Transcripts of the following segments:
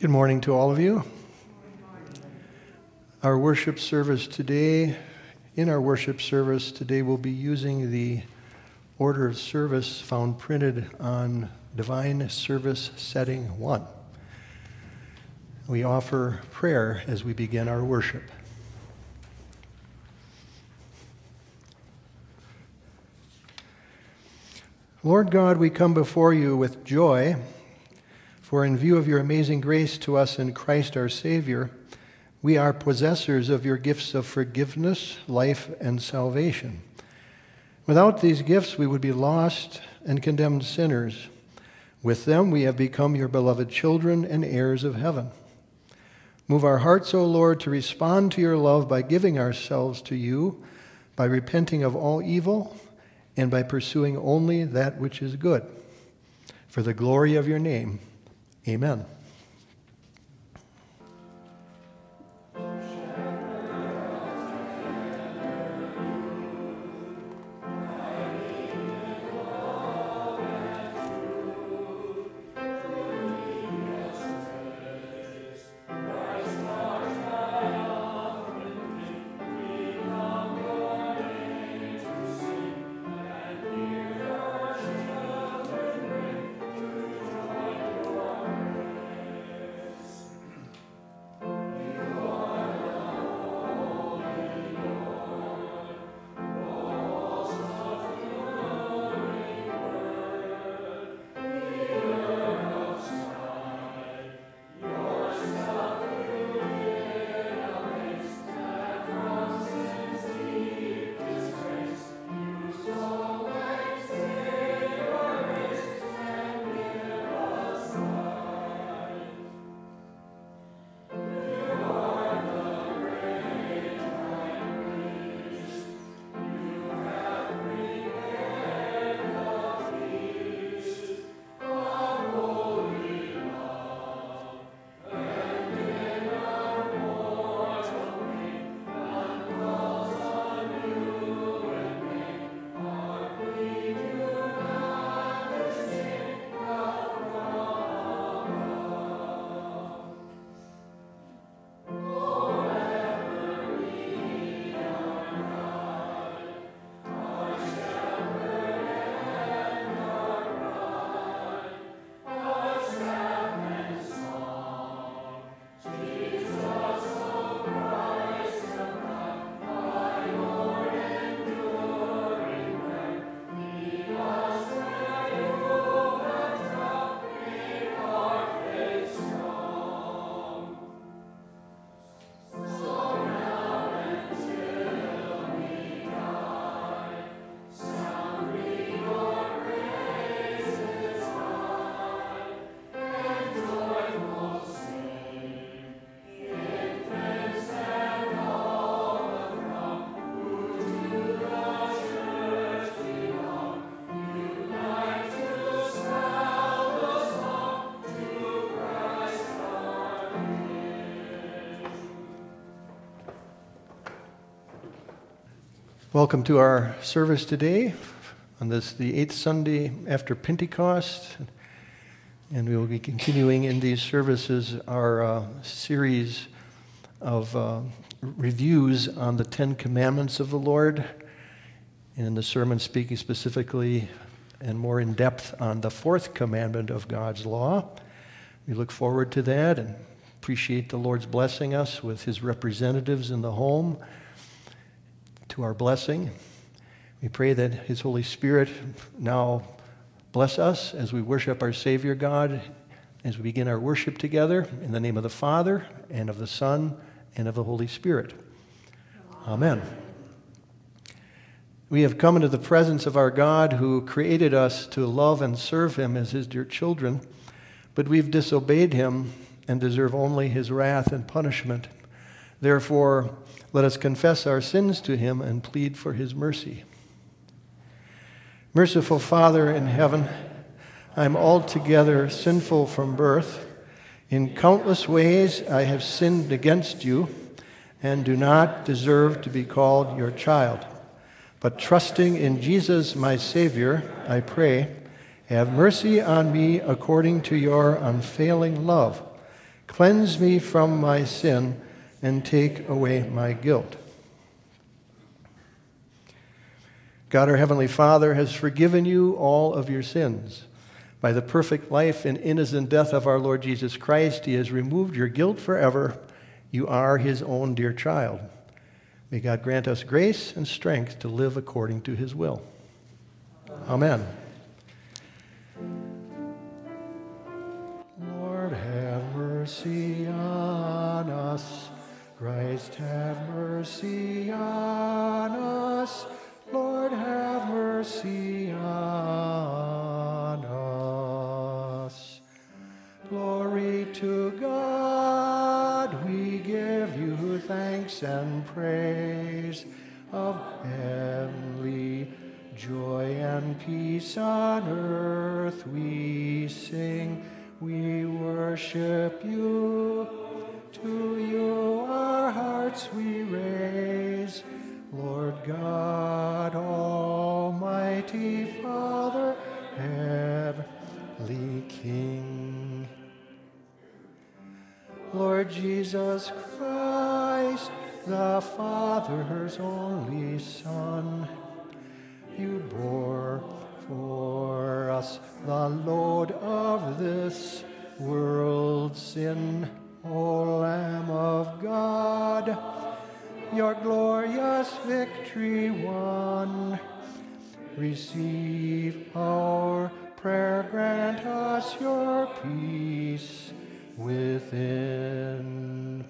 Good morning to all of you. Our worship service today, we'll be using the order of service found printed on Divine Service Setting 1. We offer prayer as we begin our worship. Lord God, we come before you with joy, for in view of your amazing grace to us in Christ our Savior, we are possessors of your gifts of forgiveness, life, and salvation. Without these gifts, we would be lost and condemned sinners. With them, we have become your beloved children and heirs of heaven. Move our hearts, O Lord, to respond to your love by giving ourselves to you, by repenting of all evil, and by pursuing only that which is good. For the glory of your name, amen. Welcome to our service today on the 8th Sunday after Pentecost. And we will be continuing in these services our series of reviews on the 10 Commandments of the Lord. And in the sermon speaking specifically and more in depth on the 4th commandment of God's law. We look forward to that and appreciate the Lord's blessing us with his representatives in the home to our blessing. We pray that his Holy Spirit now bless us as we worship our Savior God, as we begin our worship together in the name of the Father and of the Son and of the Holy Spirit. Amen. We have come into the presence of our God who created us to love and serve him as his dear children, but we've disobeyed him and deserve only his wrath and punishment. Therefore, let us confess our sins to him and plead for his mercy. Merciful Father in heaven, I am altogether sinful from birth. In countless ways I have sinned against you and do not deserve to be called your child. But trusting in Jesus, my Savior, I pray, have mercy on me according to your unfailing love. Cleanse me from my sin and take away my guilt. God, our Heavenly Father, has forgiven you all of your sins. By the perfect life and innocent death of our Lord Jesus Christ, he has removed your guilt forever. You are his own dear child. May God grant us grace and strength to live according to his will. Amen. Lord, have mercy on us. Christ, have mercy on us. Lord, have mercy on us. Glory to God, we give you thanks and praise. Of heavenly joy and peace on earth we sing. We worship you, to you our hearts we raise. Lord God, Almighty Father, heavenly King. Lord Jesus Christ, the Father's only Son, you bore for us the load of this world's sin, O Lamb of God. Your glorious victory won. Receive our prayer, grant us your peace within.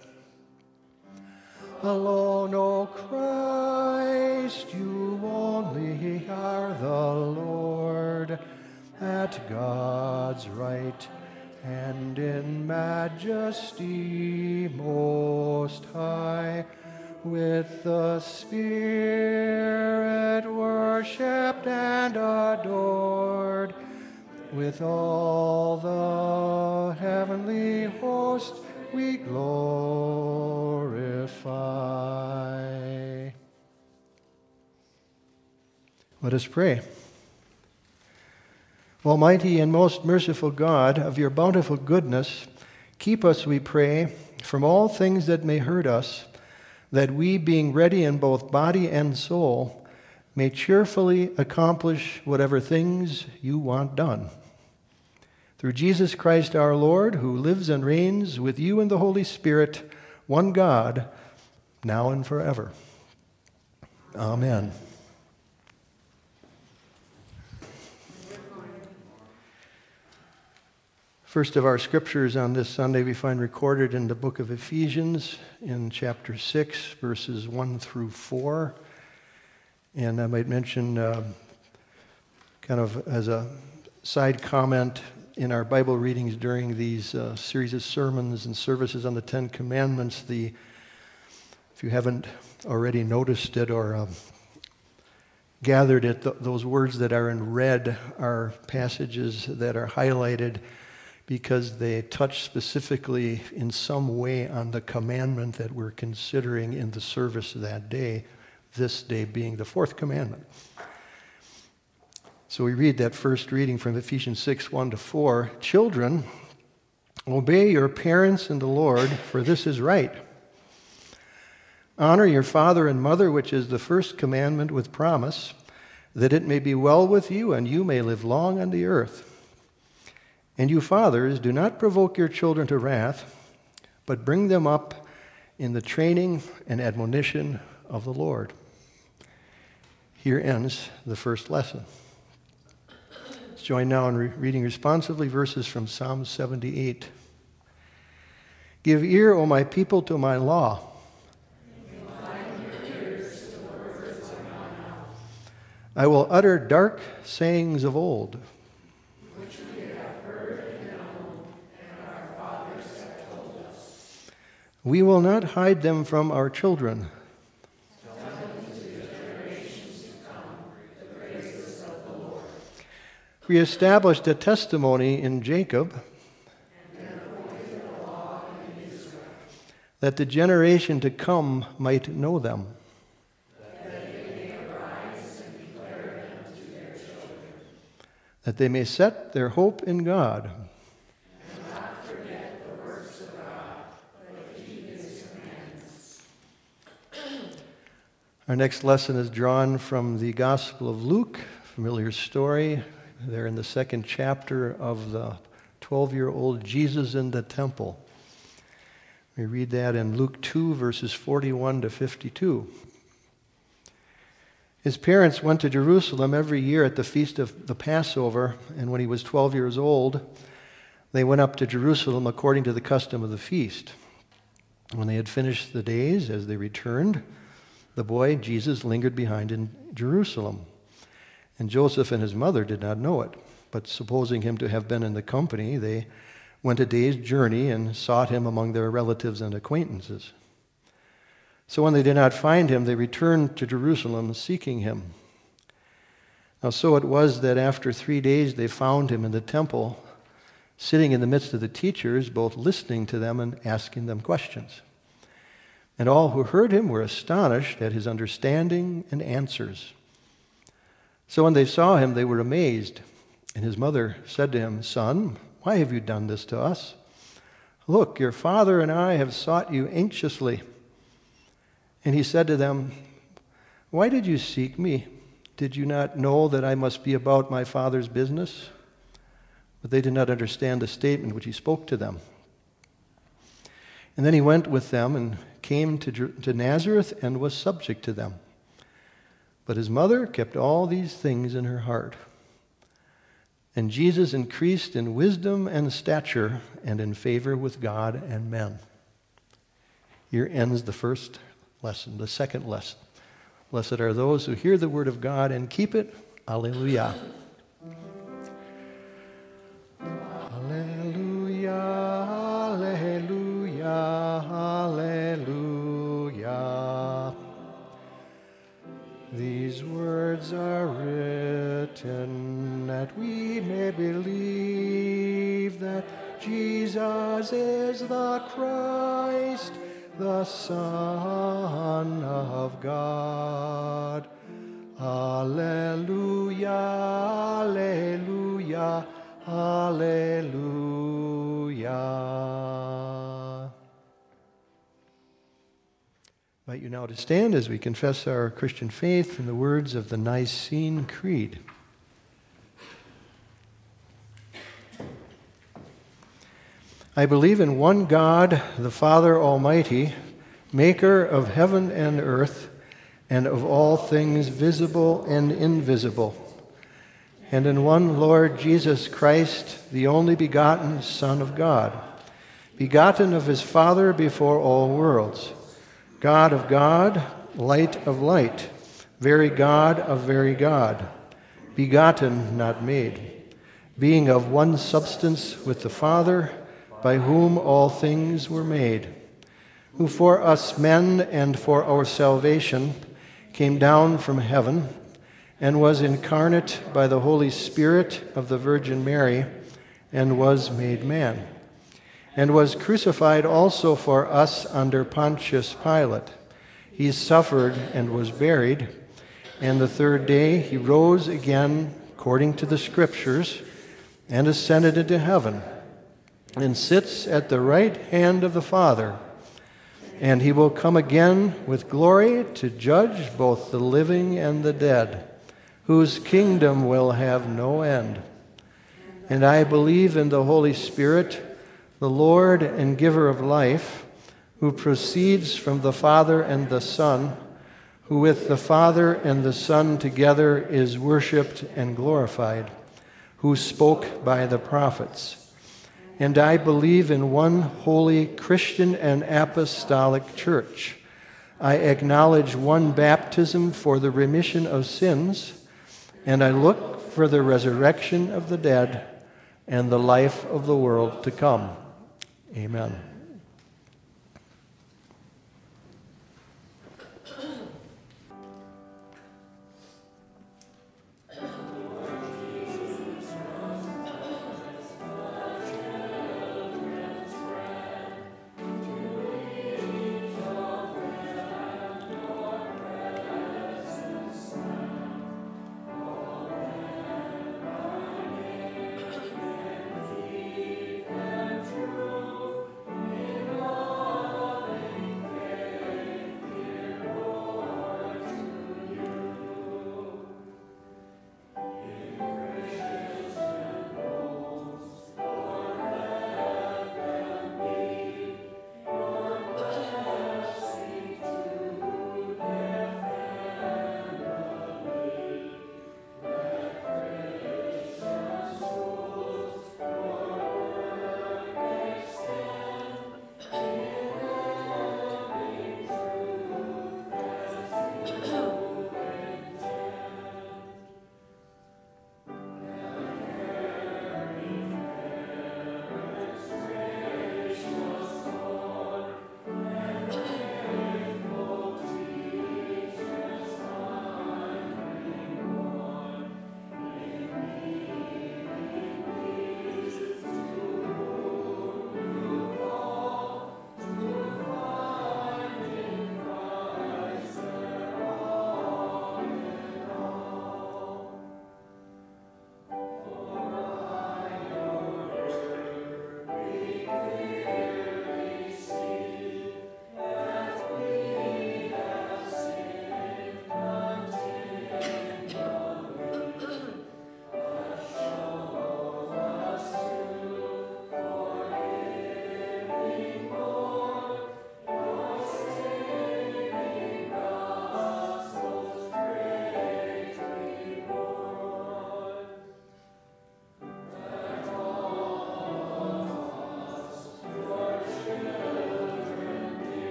Alone, O Christ, you only are the Lord, at God's right and in majesty most high. With the Spirit worshipped and adored, with all the heavenly host we glorify. Let us pray. Almighty and most merciful God, of your bountiful goodness, keep us, we pray, from all things that may hurt us, that we, being ready in both body and soul, may cheerfully accomplish whatever things you want done. Through Jesus Christ our Lord, who lives and reigns with you in the Holy Spirit, one God, now and forever. Amen. First of our scriptures on this Sunday we find recorded in the book of Ephesians in chapter 6, verses 1 through 4. And I might mention, kind of as a side comment, in our Bible readings during these series of sermons and services on the Ten Commandments, if you haven't already noticed it or gathered it, those words that are in red are passages that are highlighted because they touch specifically in some way on the commandment that we're considering in the service that day, this day being the fourth commandment. So we read that first reading from Ephesians 6, 1 to 4. Children, obey your parents in the Lord, for this is right. Honor your father and mother, which is the first commandment with promise, that it may be well with you and you may live long on the earth. And you fathers, do not provoke your children to wrath, but bring them up in the training and admonition of the Lord. Here ends the first lesson. Let's join now in reading responsively verses from Psalm 78. Give ear, O my people, to my law. I will utter dark sayings of old, which we have heard and known, and our fathers have told us. We will not hide them from our children. Tell them to the generations to come the praises of the Lord. We established a testimony in Jacob, and appointed a law in Israel, that the generation to come might know them. That they may set their hope in God, and not forget the works of God, Our next lesson is drawn from the Gospel of Luke, familiar story. There in the second chapter of the 12-year-old Jesus in the temple. We read that in Luke 2, verses 41 to 52. His parents went to Jerusalem every year at the feast of the Passover, and when he was 12 years old, they went up to Jerusalem according to the custom of the feast. When they had finished the days, as they returned, the boy Jesus lingered behind in Jerusalem. And Joseph and his mother did not know it, but supposing him to have been in the company, they went a day's journey and sought him among their relatives and acquaintances. So when they did not find him, they returned to Jerusalem seeking him. Now so it was that after 3 days they found him in the temple, sitting in the midst of the teachers, both listening to them and asking them questions. And all who heard him were astonished at his understanding and answers. So when they saw him, they were amazed. And his mother said to him, "Son, why have you done this to us? Look, your father and I have sought you anxiously." And he said to them, "Why did you seek me? Did you not know that I must be about my father's business?" But they did not understand the statement which he spoke to them. And then he went with them and came to Nazareth and was subject to them. But his mother kept all these things in her heart. And Jesus increased in wisdom and stature and in favor with God and men. Here ends the first lesson. The second lesson. Blessed are those who hear the word of God and keep it. Alleluia. Alleluia, alleluia, alleluia. These words are written that we may believe that Jesus is the Christ, the Son of God. Alleluia, alleluia, alleluia. I invite you now to stand as we confess our Christian faith in the words of the Nicene Creed. I believe in one God, the Father Almighty, maker of heaven and earth, and of all things visible and invisible, and in one Lord Jesus Christ, the only begotten Son of God, begotten of his Father before all worlds, God of God, light of light, very God of very God, begotten, not made, being of one substance with the Father, by whom all things were made, who for us men and for our salvation came down from heaven and was incarnate by the Holy Spirit of the Virgin Mary and was made man, and was crucified also for us under Pontius Pilate. He suffered and was buried, and the third day he rose again according to the Scriptures and ascended into heaven, and sits at the right hand of the Father. And he will come again with glory to judge both the living and the dead, whose kingdom will have no end. And I believe in the Holy Spirit, the Lord and giver of life, who proceeds from the Father and the Son, who with the Father and the Son together is worshipped and glorified, who spoke by the prophets. And I believe in one holy Christian and apostolic church. I acknowledge one baptism for the remission of sins, and I look for the resurrection of the dead and the life of the world to come. Amen.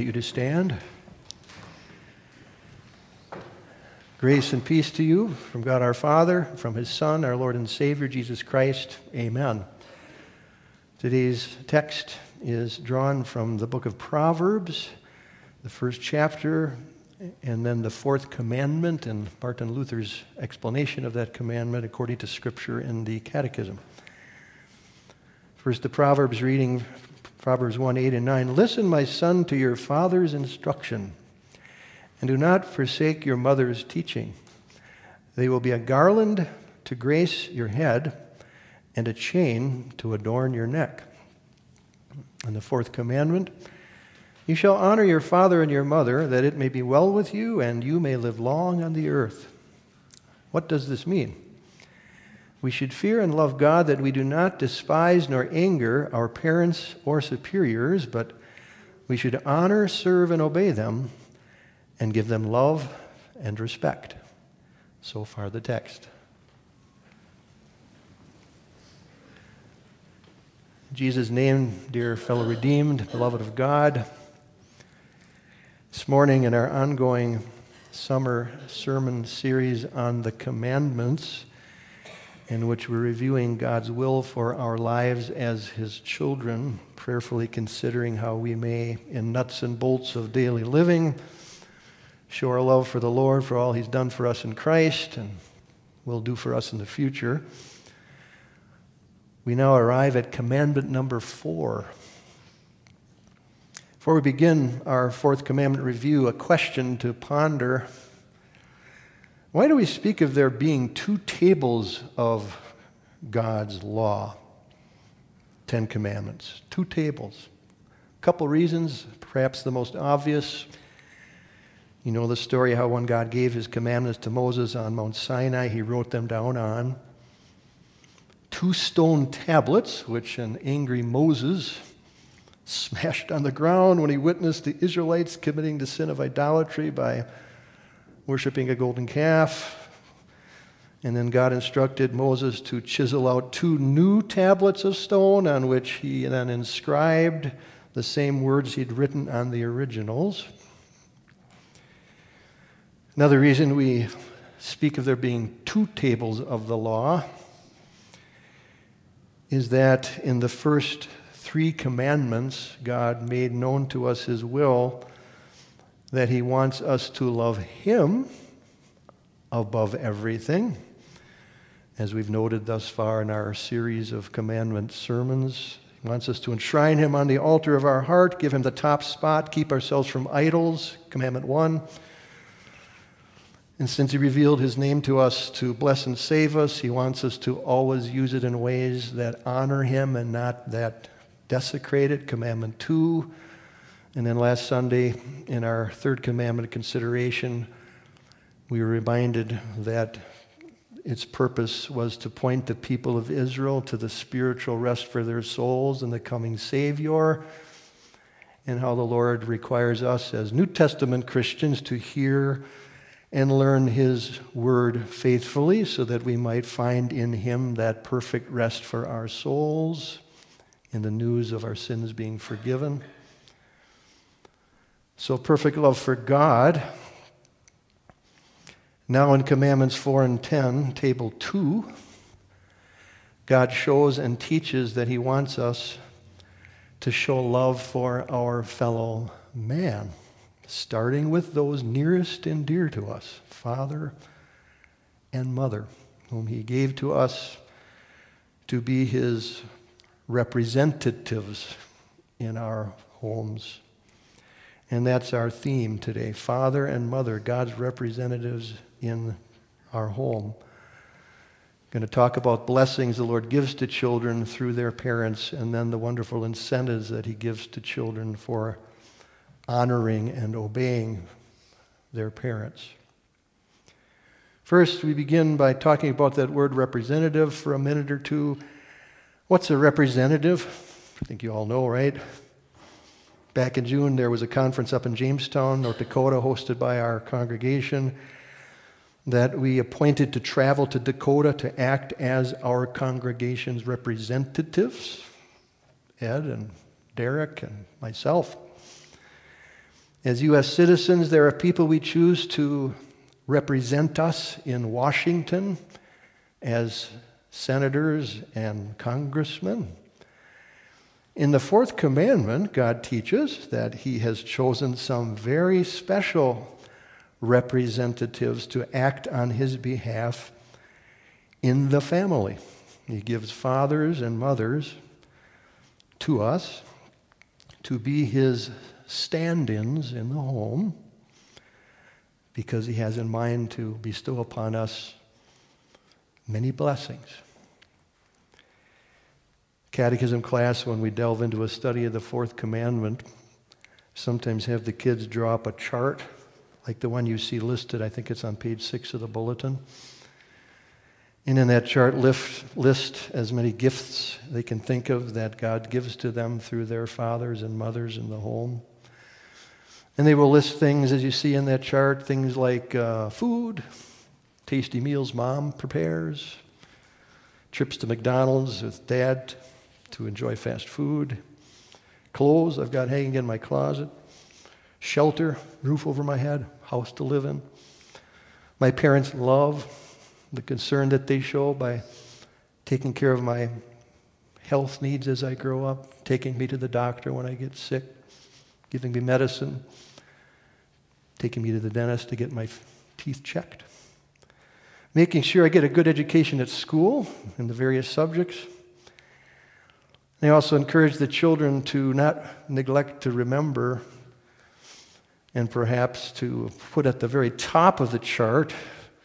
invite you to stand. Grace and peace to you from God our Father, from His Son, our Lord and Savior, Jesus Christ. Amen. Today's text is drawn from the book of Proverbs, the first chapter, and then the fourth commandment, and Martin Luther's explanation of that commandment according to Scripture in the Catechism. First, the Proverbs reading, Proverbs 1, 8 and 9. Listen, my son, to your father's instruction, and do not forsake your mother's teaching. They will be a garland to grace your head and a chain to adorn your neck. And the fourth commandment, you shall honor your father and your mother, that it may be well with you and you may live long on the earth. What does this mean? We should fear and love God, that we do not despise nor anger our parents or superiors, but we should honor, serve, and obey them and give them love and respect. So far the text. In Jesus' name, dear fellow redeemed, beloved of God, this morning in our ongoing summer sermon series on the commandments, in which we're reviewing God's will for our lives as His children, prayerfully considering how we may, in nuts and bolts of daily living, show our love for the Lord, for all He's done for us in Christ and will do for us in the future. We now arrive at commandment number 4. Before we begin our fourth commandment review, a question to ponder. Why do we speak of there being 2 tables of God's law? 10 commandments. 2 tables. A couple reasons, perhaps the most obvious. You know the story how when God gave His commandments to Moses on Mount Sinai, He wrote them down on 2 stone tablets, which an angry Moses smashed on the ground when he witnessed the Israelites committing the sin of idolatry by worshiping a golden calf. And then God instructed Moses to chisel out 2 new tablets of stone on which he then inscribed the same words he'd written on the originals. Another reason we speak of there being 2 tables of the law is that in the first 3 commandments, God made known to us His will, that He wants us to love Him above everything. As we've noted thus far in our series of commandment sermons, He wants us to enshrine Him on the altar of our heart, give Him the top spot, keep ourselves from idols, commandment 1. And since He revealed His name to us to bless and save us, He wants us to always use it in ways that honor Him and not that desecrate it, commandment 2. And then last Sunday, in our third commandment consideration, we were reminded that its purpose was to point the people of Israel to the spiritual rest for their souls and the coming Savior, and how the Lord requires us as New Testament Christians to hear and learn His word faithfully so that we might find in Him that perfect rest for our souls in the news of our sins being forgiven. So perfect love for God. Now in Commandments 4 and 10, Table 2, God shows and teaches that He wants us to show love for our fellow man, starting with those nearest and dear to us, father and mother, whom He gave to us to be His representatives in our homes. And that's our theme today, father and mother, God's representatives in our home. Going to talk about blessings the Lord gives to children through their parents, and then the wonderful incentives that He gives to children for honoring and obeying their parents. First, we begin by talking about that word representative for a minute or two. What's a representative? I think you all know, right? Back in June, there was a conference up in Jamestown, North Dakota, hosted by our congregation that we appointed to travel to Dakota to act as our congregation's representatives, Ed and Derek and myself. As U.S. citizens, there are people we choose to represent us in Washington as senators and congressmen. In the fourth commandment, God teaches that He has chosen some very special representatives to act on His behalf in the family. He gives fathers and mothers to us to be His stand-ins in the home because He has in mind to bestow upon us many blessings. Catechism class, when we delve into a study of the fourth commandment, sometimes have the kids draw up a chart like the one you see listed. I think it's on page 6 of the bulletin. And in that chart, list as many gifts they can think of that God gives to them through their fathers and mothers in the home. And they will list things, as you see in that chart, things like food, tasty meals mom prepares, trips to McDonald's with dad to enjoy fast food, clothes I've got hanging in my closet, shelter, roof over my head, house to live in, my parents' love, the concern that they show by taking care of my health needs as I grow up, taking me to the doctor when I get sick, giving me medicine, taking me to the dentist to get my teeth checked, making sure I get a good education at school in the various subjects. They also encourage the children to not neglect to remember and perhaps to put at the very top of the chart,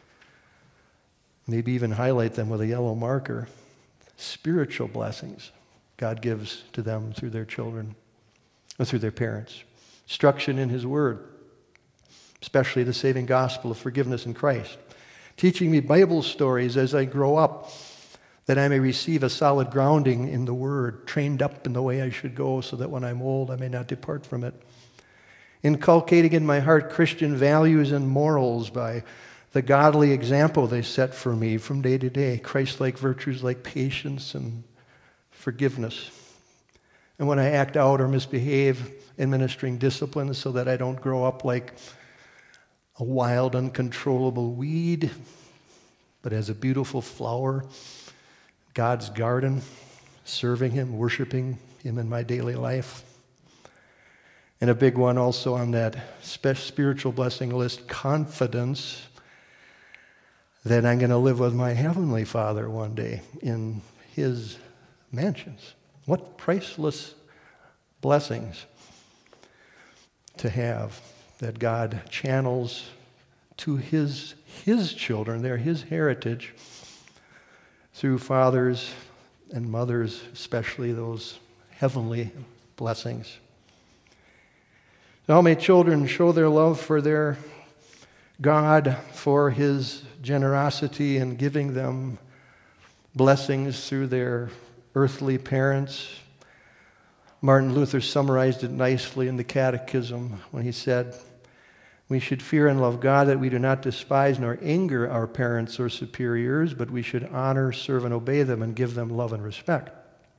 maybe even highlight them with a yellow marker, spiritual blessings God gives to them through their children, or through their parents. Instruction in His Word, especially the saving gospel of forgiveness in Christ. Teaching me Bible stories as I grow up, that I may receive a solid grounding in the Word, trained up in the way I should go, so that when I'm old I may not depart from it. Inculcating in my heart Christian values and morals by the godly example they set for me from day to day, Christ-like virtues like patience and forgiveness. And when I act out or misbehave, administering discipline so that I don't grow up like a wild, uncontrollable weed, but as a beautiful flower, God's garden, serving Him, worshiping Him in my daily life. And a big one also on that spiritual blessing list, confidence that I'm going to live with my Heavenly Father one day in His mansions. What priceless blessings to have that God channels to His children. They're His heritage through fathers and mothers, especially those heavenly blessings. Now may children show their love for their God, for His generosity in giving them blessings through their earthly parents. Martin Luther summarized it nicely in the Catechism when he said, "We should fear and love God, that we do not despise nor anger our parents or superiors, but we should honor, serve, and obey them and give them love and respect."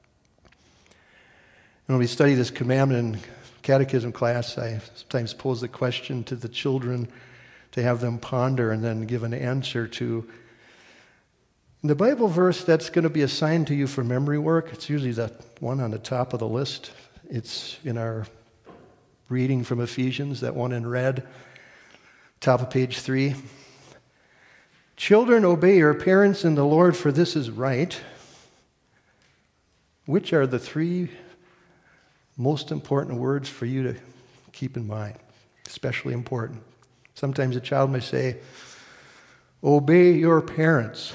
And when we study this commandment in catechism class, I sometimes pose the question to the children to have them ponder and then give an answer to. In the Bible verse that's going to be assigned to you for memory work, it's usually that one on the top of the list. It's in our reading from Ephesians, that one in red. Top of page 3. Children, obey your parents in the Lord, for this is right. Which are the 3 most important words for you to keep in mind? Especially important. Sometimes a child may say, obey your parents.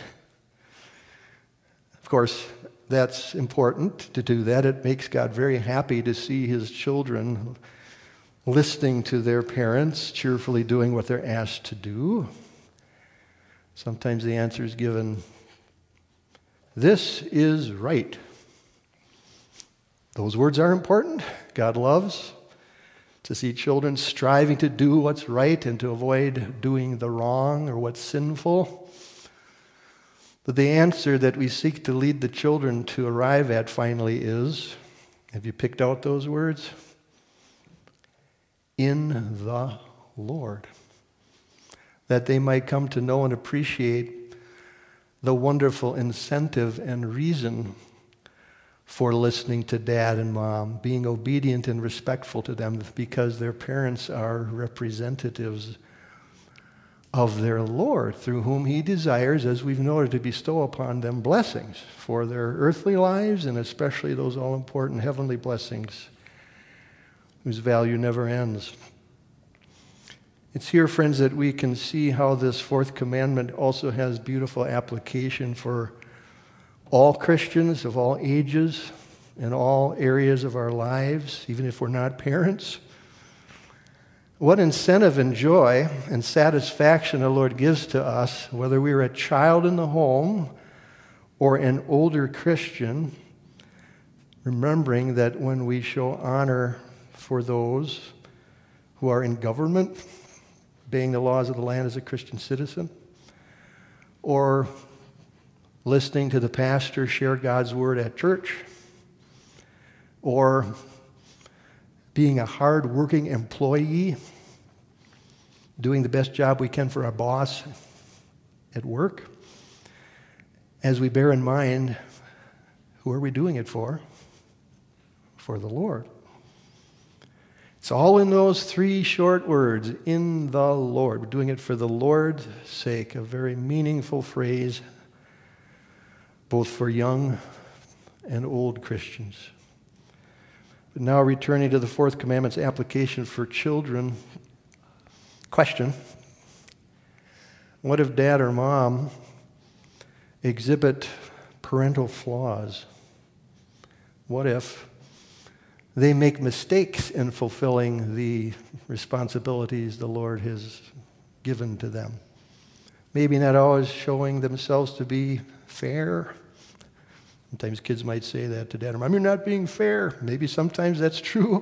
Of course, that's important to do that. It makes God very happy to see His children listening to their parents, cheerfully doing what they're asked to do. Sometimes the answer is given, this is right. Those words are important. God loves to see children striving to do what's right and to avoid doing the wrong or what's sinful. But the answer that we seek to lead the children to arrive at finally is, have you picked out those words? in the Lord, that they might come to know and appreciate the wonderful incentive and reason for listening to dad and mom, being obedient and respectful to them because their parents are representatives of their Lord, through whom he desires, as we've noted, to bestow upon them blessings for their earthly lives and especially those all-important heavenly blessings whose value never ends. It's here, friends, that we can see how this fourth commandment also has beautiful application for all Christians of all ages in all areas of our lives, even if we're not parents. What incentive and joy and satisfaction the Lord gives to us, whether we're a child in the home or an older Christian, remembering that when we show honor for those who are in government, obeying the laws of the land as a Christian citizen, or listening to the pastor share God's word at church, or being a hard-working employee, doing the best job we can for our boss at work, as we bear in mind, who are we doing it for? For the Lord. It's all in those three short words, in the Lord. We're doing it for the Lord's sake, a very meaningful phrase, both for young and old Christians. But now returning to the fourth commandment's application for children, question: what if dad or mom exhibit parental flaws? What if they make mistakes in fulfilling the responsibilities the Lord has given to them? Maybe not always showing themselves to be fair. Sometimes kids might say that to dad or mom, "You're not being fair." Maybe sometimes that's true.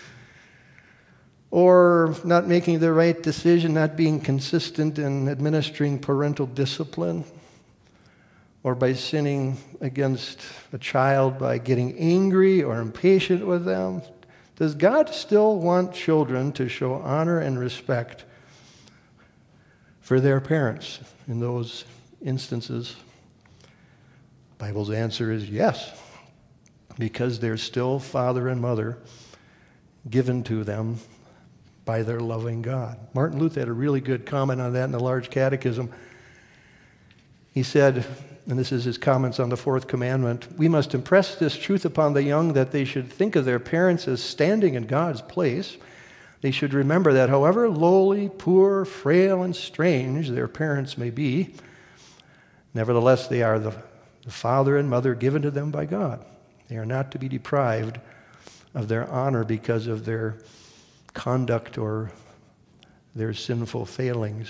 Or not making the right decision, not being consistent in administering parental discipline, or by sinning against a child by getting angry or impatient with them. Does God still want children to show honor and respect for their parents in those instances? The Bible's answer is yes, because they're still father and mother given to them by their loving God. Martin Luther had a really good comment on that in the Large Catechism. He said, and this is his comments on the fourth commandment, "We must impress this truth upon the young that they should think of their parents as standing in God's place. They should remember that however lowly, poor, frail, and strange their parents may be, nevertheless they are the father and mother given to them by God. They are not to be deprived of their honor because of their conduct or their sinful failings."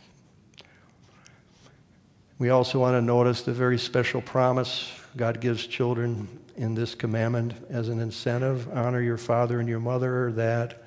We also want to notice the very special promise God gives children in this commandment as an incentive: honor your father and your mother, that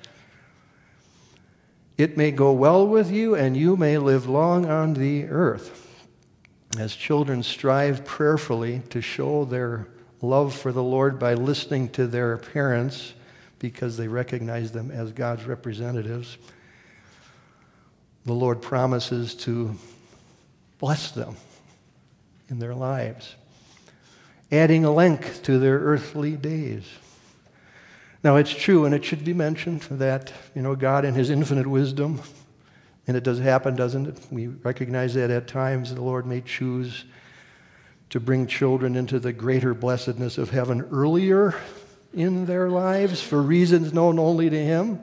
it may go well with you and you may live long on the earth. As children strive prayerfully to show their love for the Lord by listening to their parents because they recognize them as God's representatives, the Lord promises to bless them in their lives, adding length to their earthly days. Now, it's true, and it should be mentioned, that, God in his infinite wisdom, and it does happen, doesn't it? We recognize that at times the Lord may choose to bring children into the greater blessedness of heaven earlier in their lives for reasons known only to him.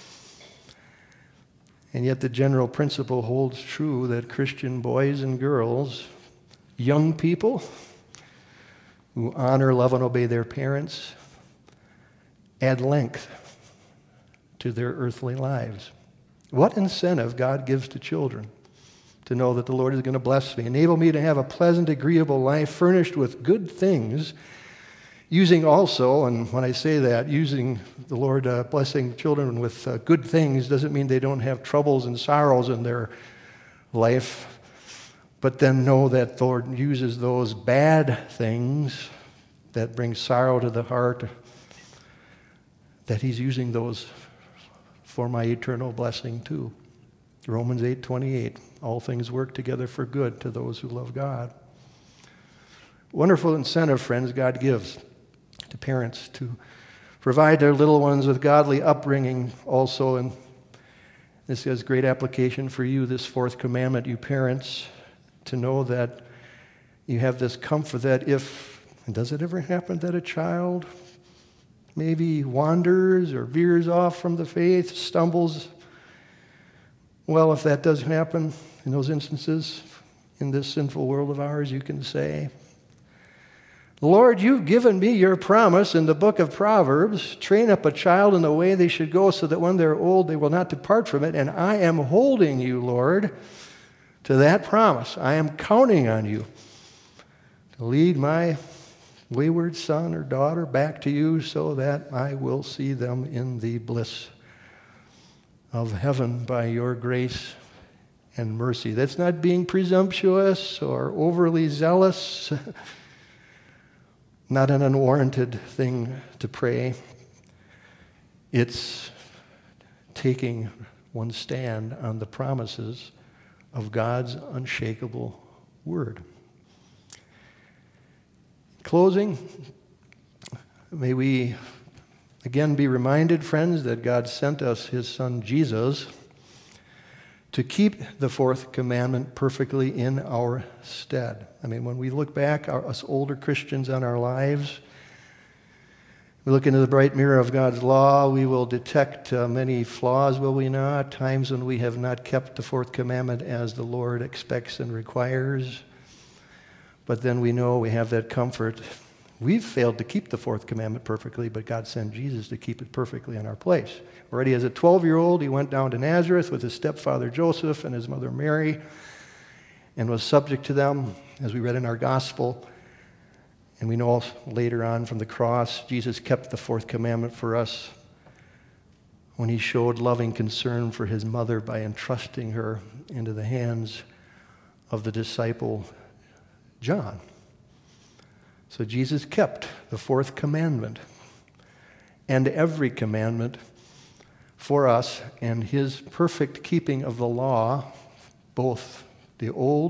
And yet the general principle holds true that Christian boys and girls, young people who honor, love, and obey their parents, add length to their earthly lives. What incentive God gives to children to know that the Lord is going to bless me, enable me to have a pleasant, agreeable life furnished with good things, using also, and when I say that, using the Lord blessing children with good things doesn't mean they don't have troubles and sorrows in their life, but then know that the Lord uses those bad things that bring sorrow to the heart, that he's using those for my eternal blessing too. Romans 8:28, all things work together for good to those who love God. Wonderful incentive, friends, God gives to parents to provide their little ones with godly upbringing also. And this has great application for you, this fourth commandment, you parents, to know that you have this comfort that if, and does it ever happen that a child maybe wanders or veers off from the faith, stumbles? Well, if that does happen in those instances, in this sinful world of ours, you can say, Lord, you've given me your promise in the book of Proverbs. Train up a child in the way they should go so that when they're old, they will not depart from it. And I am holding you, Lord, to that promise. I am counting on you to lead my wayward son or daughter back to you so that I will see them in the bliss of heaven by your grace and mercy. That's not being presumptuous or overly zealous. Not an unwarranted thing to pray. It's taking one stand on the promises of God's unshakable word. Closing, may we again be reminded, friends, that God sent us his son Jesus to keep the fourth commandment perfectly in our stead. I mean, when we look back, us older Christians on our lives, we look into the bright mirror of God's law, we will detect many flaws, will we not? Times when we have not kept the fourth commandment as the Lord expects and requires. But then we know we have that comfort. We've failed to keep the fourth commandment perfectly, but God sent Jesus to keep it perfectly in our place. Already as a 12-year-old, he went down to Nazareth with his stepfather Joseph and his mother Mary and was subject to them, as we read in our gospel. And we know later on from the cross, Jesus kept the fourth commandment for us when he showed loving concern for his mother by entrusting her into the hands of the disciple John. So Jesus kept the fourth commandment and every commandment for us, and his perfect keeping of the law, both the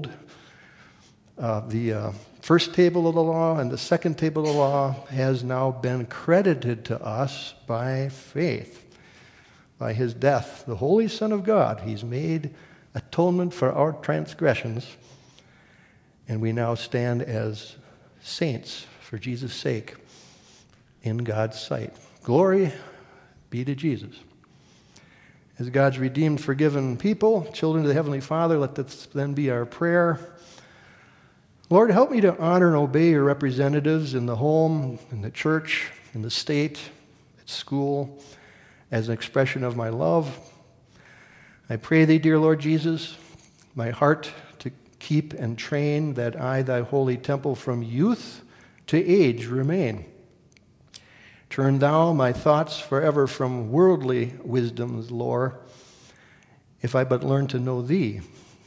first table of the law and the second table of the law, has now been credited to us by faith, by his death. The Holy Son of God, he's made atonement for our transgressions, and we now stand as saints for Jesus' sake in God's sight. Glory be to Jesus. As God's redeemed, forgiven people, children of the Heavenly Father, let this then be our prayer. Lord, help me to honor and obey your representatives in the home, in the church, in the state, at school, as an expression of my love. I pray thee, dear Lord Jesus, my heart to keep and train, that I, thy holy temple, from youth to age remain. Turn thou my thoughts forever from worldly wisdom's lore. If I but learn to know thee,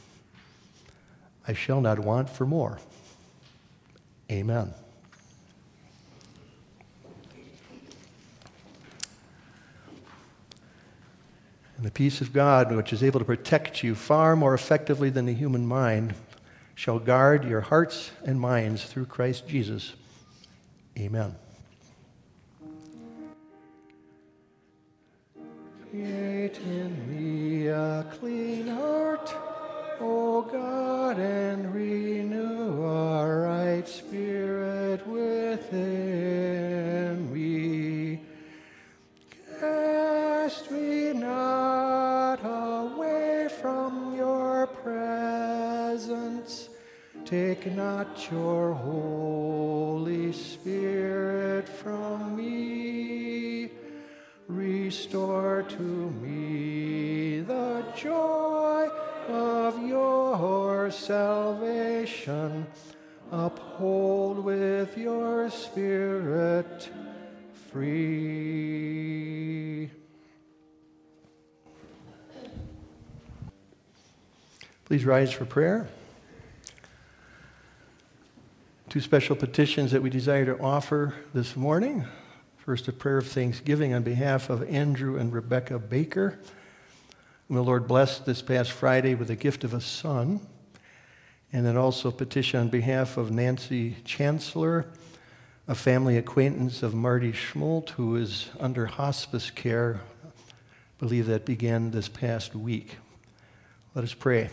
I shall not want for more. Amen. And the peace of God, which is able to protect you far more effectively than the human mind, shall guard your hearts and minds through Christ Jesus. Amen. Create in me a clean heart, O God, and renew a right spirit within me. Cast me not away from your presence. Take not your Holy Spirit from me. Restore to me the joy of your salvation. Uphold with your Spirit free. Please rise for prayer. Two special petitions that we desire to offer this morning. First, a prayer of thanksgiving on behalf of Andrew and Rebecca Baker, And the Lord bless this past Friday with the gift of a son. And then also petition on behalf of Nancy Chancellor, a family acquaintance of Marty Schmolt, who is under hospice care. I believe that began this past week. Let us pray.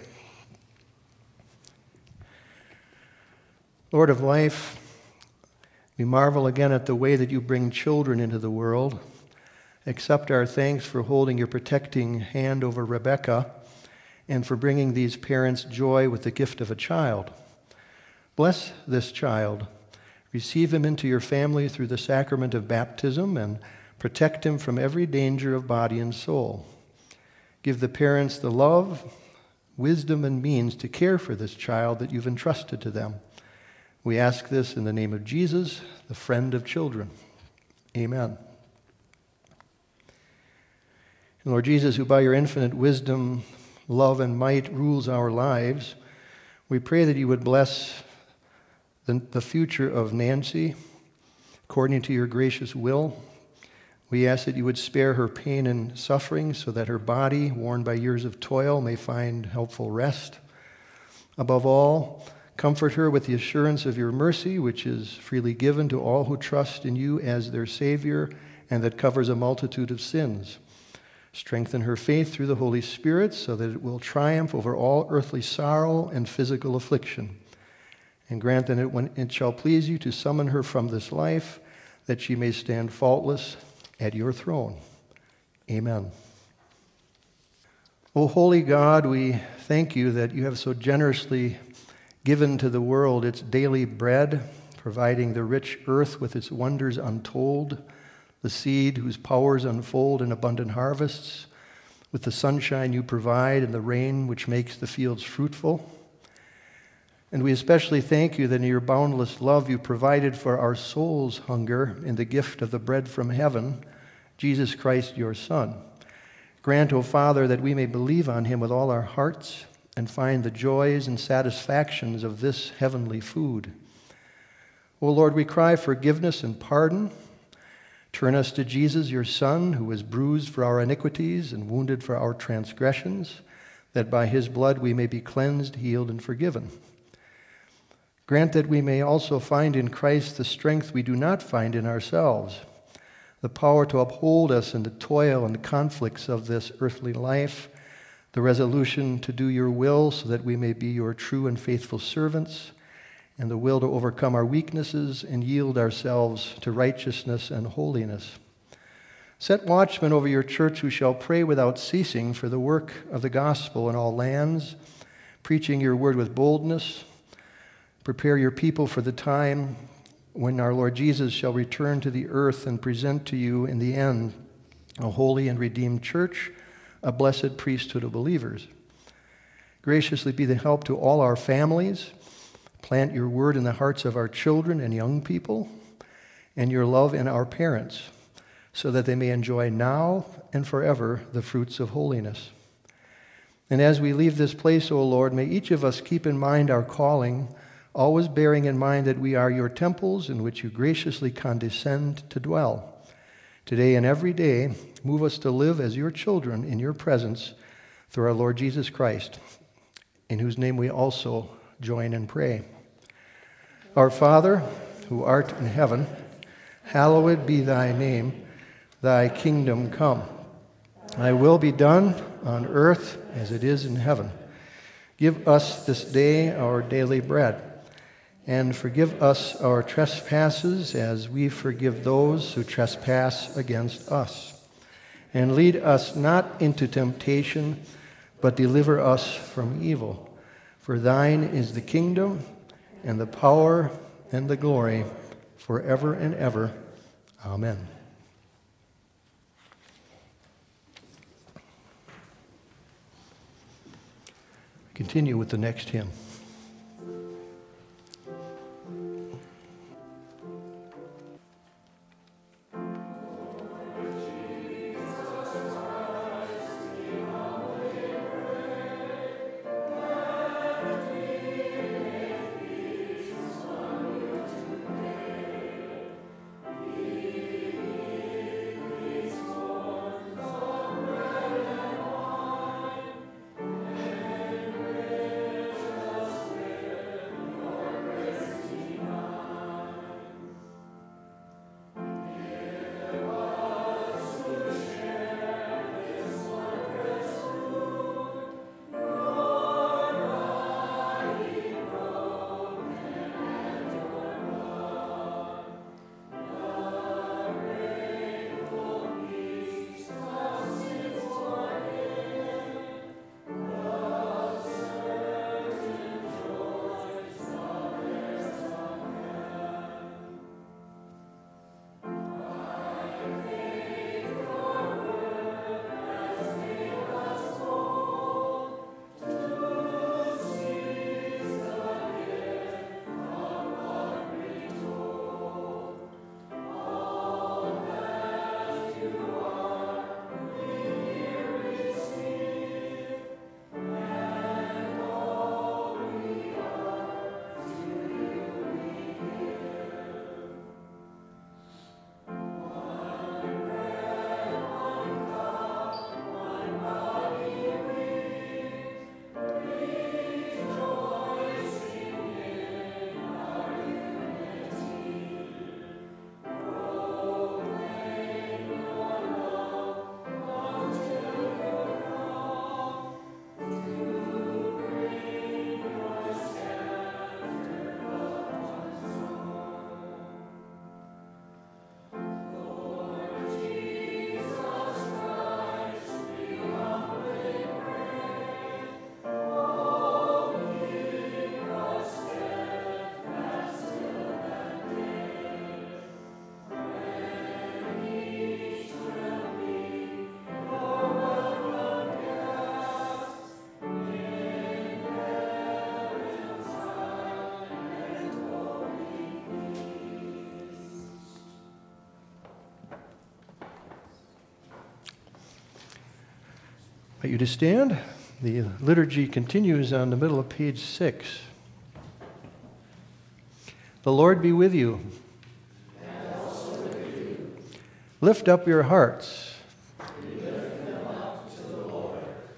Lord of life, we marvel again at the way that you bring children into the world. Accept our thanks for holding your protecting hand over Rebecca and for bringing these parents joy with the gift of a child. Bless this child. Receive him into your family through the sacrament of baptism and protect him from every danger of body and soul. Give the parents the love, wisdom, and means to care for this child that you've entrusted to them. We ask this in the name of Jesus, the friend of children. Amen. And Lord Jesus, who by your infinite wisdom, love, and might rules our lives, we pray that you would bless the future of Nancy according to your gracious will. We ask that you would spare her pain and suffering so that her body, worn by years of toil, may find helpful rest. Above all, comfort her with the assurance of your mercy, which is freely given to all who trust in you as their Savior and that covers a multitude of sins. Strengthen her faith through the Holy Spirit so that it will triumph over all earthly sorrow and physical affliction. And grant that when it shall please you to summon her from this life, that she may stand faultless at your throne. Amen. O holy God, we thank you that you have so generously given to the world its daily bread, providing the rich earth with its wonders untold, the seed whose powers unfold in abundant harvests, with the sunshine you provide and the rain which makes the fields fruitful. And we especially thank you that in your boundless love you provided for our soul's hunger in the gift of the bread from heaven, Jesus Christ, your Son. Grant, O Father, that we may believe on him with all our hearts and find the joys and satisfactions of this heavenly food. O Lord, we cry forgiveness and pardon. Turn us to Jesus, your Son, who was bruised for our iniquities and wounded for our transgressions, that by his blood we may be cleansed, healed, and forgiven. Grant that we may also find in Christ the strength we do not find in ourselves, the power to uphold us in the toil and the conflicts of this earthly life, the resolution to do your will so that we may be your true and faithful servants, and the will to overcome our weaknesses and yield ourselves to righteousness and holiness. Set watchmen over your church who shall pray without ceasing for the work of the gospel in all lands, preaching your word with boldness. Prepare your people for the time when our Lord Jesus shall return to the earth and present to you in the end a holy and redeemed church, a blessed priesthood of believers. Graciously be the help to all our families. Plant your word in the hearts of our children and young people, and your love in our parents, so that they may enjoy now and forever the fruits of holiness. And as we leave this place, O Lord, may each of us keep in mind our calling, always bearing in mind that we are your temples in which you graciously condescend to dwell. Today and every day, move us to live as your children in your presence through our Lord Jesus Christ, in whose name we also join and pray. Our Father, who art in heaven, hallowed be thy name. Thy kingdom come. Thy will be done on earth as it is in heaven. Give us this day our daily bread, and forgive us our trespasses as we forgive those who trespass against us. And lead us not into temptation, but deliver us from evil. For thine is the kingdom, and the power, and the glory, forever and ever. Amen. Continue with the next hymn. invite you to stand. The liturgy continues on the middle of page 6. The Lord be with you. And also with you. Lift up your hearts. We lift them up to the Lord.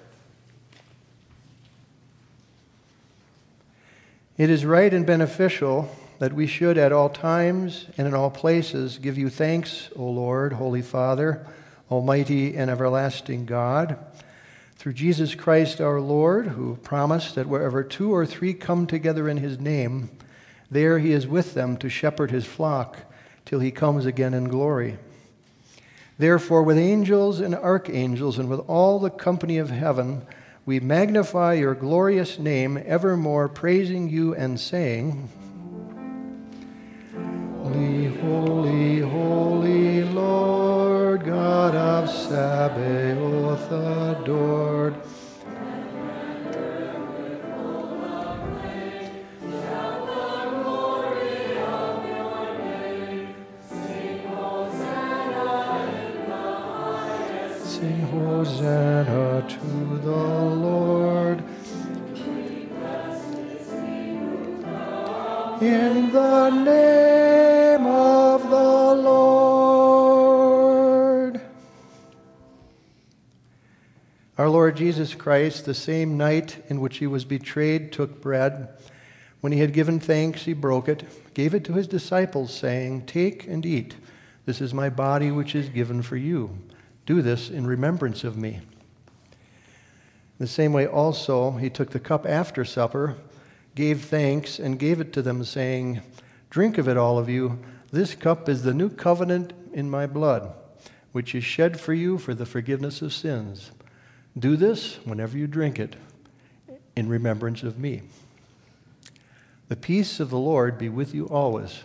It is right and beneficial that we should at all times and in all places give you thanks, O Lord, Holy Father, Almighty and everlasting God, through Jesus Christ our Lord, who promised that wherever 2 or 3 come together in his name, there he is with them to shepherd his flock till he comes again in glory. Therefore, with angels and archangels and with all the company of heaven, we magnify your glorious name, evermore praising you and saying, Holy, holy, holy Lord, God of Sabaoth adored. Sing Hosanna to the Lord. In the name of the Lord. Our Lord Jesus Christ, the same night in which he was betrayed, took bread. When he had given thanks, he broke it, gave it to his disciples, saying, Take and eat. This is my body which is given for you. Do this in remembrance of me. The same way also he took the cup after supper, gave thanks, and gave it to them, saying, Drink of it, all of you. This cup is the new covenant in my blood, which is shed for you for the forgiveness of sins. Do this whenever you drink it, in remembrance of me. The peace of the Lord be with you always.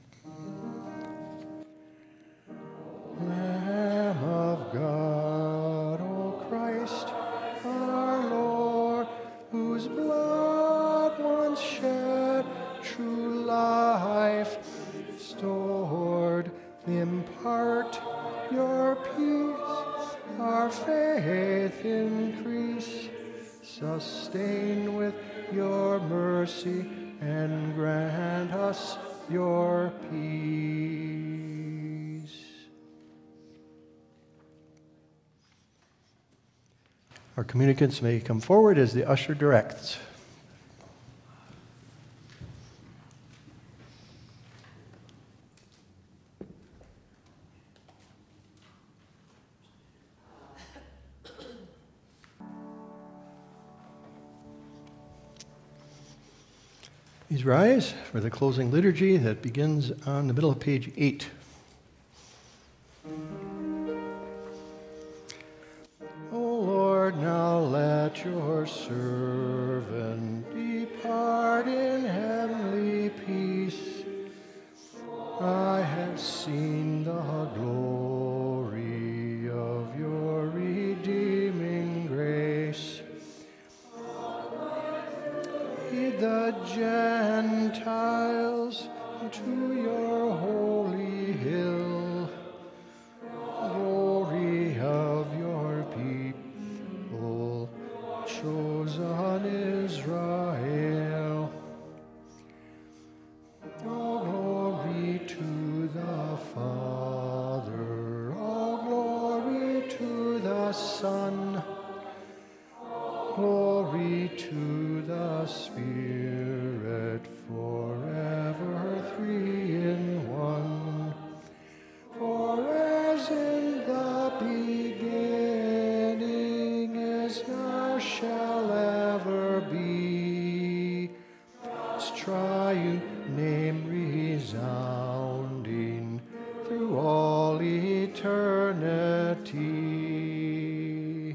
Lamb of God, O Christ, our Lord, whose blood once shed true life restored, impart your peace, our faith increase, sustain with your mercy, and grant us your peace. Our communicants may come forward as the usher directs. Please rise for the closing liturgy that begins on the middle of page 8. O Lord, now let your servant depart in heavenly peace. I have seen the glory of your redeeming grace. Lead the Gentiles to your holy hill. Glory of your people, chosen Israel. All glory to the Father, all glory to the Son, glory to the Spirit, forever three in one. For as in the beginning, as now shall ever be, His triune name resounding through all eternity.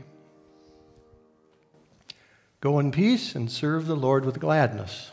Go in peace and serve the Lord with gladness.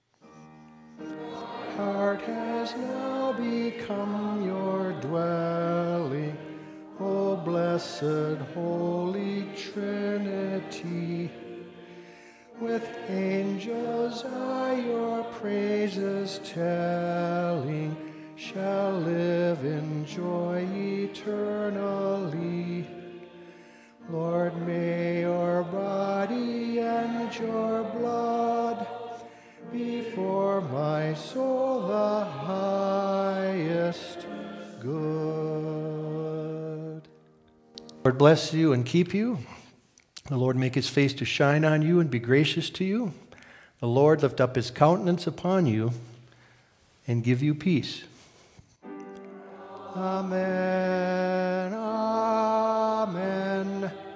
Heart has now become your dwelling, O blessed Holy Trinity. With angels I your praises telling, shall live in joy eternally. Lord, may your body and your blood be for my soul the highest good. Lord bless you and keep you. The Lord make his face to shine on you and be gracious to you. The Lord lift up his countenance upon you and give you peace. Amen. Amen.